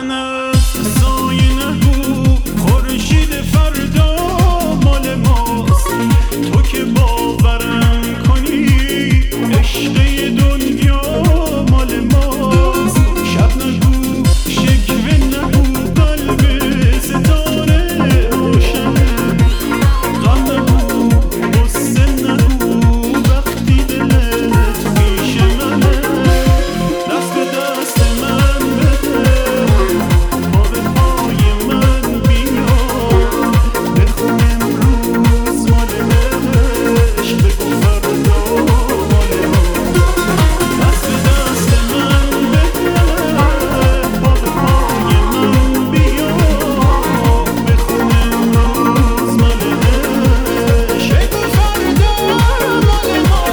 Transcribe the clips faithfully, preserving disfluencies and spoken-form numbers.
من از سایه نگو خورشید فردا مال ماست. تو که باورم کنی عشق دنیا مال ماست. شب نگو شکوه نگو قلب ستاره روشنه. غم نگو غصه نگو وقتی دلت پیش منه. دست به دست من بده پا به پای من بیا. بخون امروز مال عشق بگو فردا مال ما. دست به دست من بده پا به پای من بیا. بخون امروز مال عشق بگو فردا مال ما.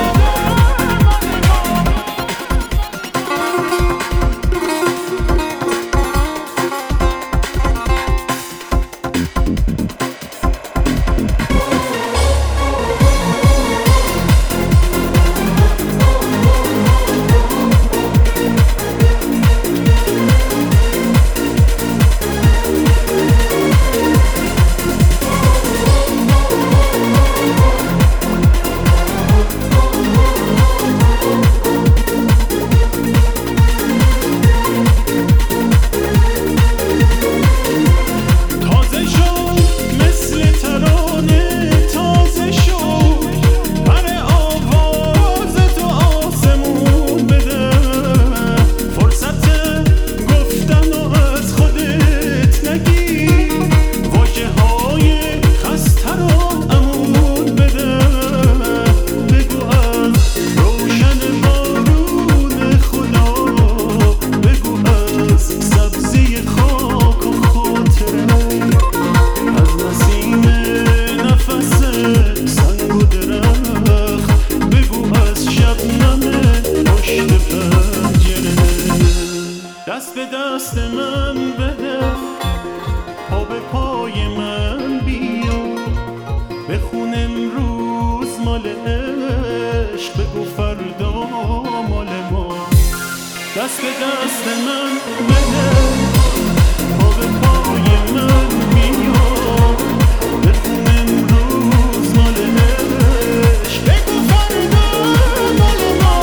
تازه شد مثل ترانه تازه شد. پر آواز تو آسمون بده. فرصت گفتن و از خودت نگی. واژه های خسته رو امون بده. بگو از روشن بارون خدا. بگو از سبزی خاک و خاطره. از نسیم نفس سنگ و درخت. بگو از شبنم پشت پنجره. دست به دست من بده پا به پای من بیا. بخون امروز مال عشق بگو فردا مال ما. دست به دست من بده پا به پای من بیا. بخون امروز مال عشق بگو فردا مال ما.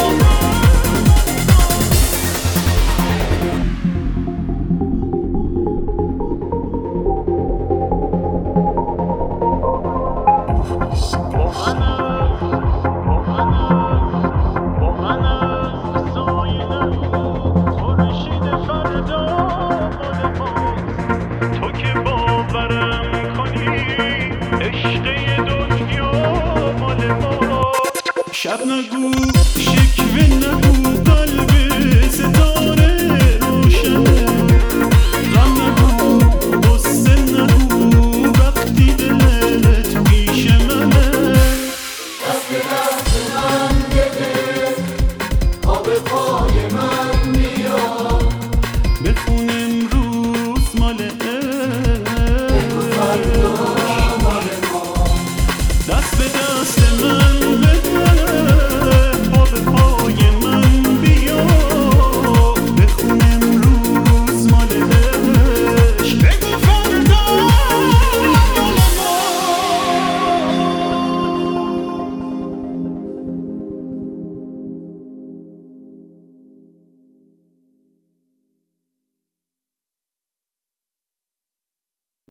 با من از سایه نگو خورشید فردا مال ماست. تو که باورم کنی عشق دنیا مال ماست. شب نگو شکوه نگو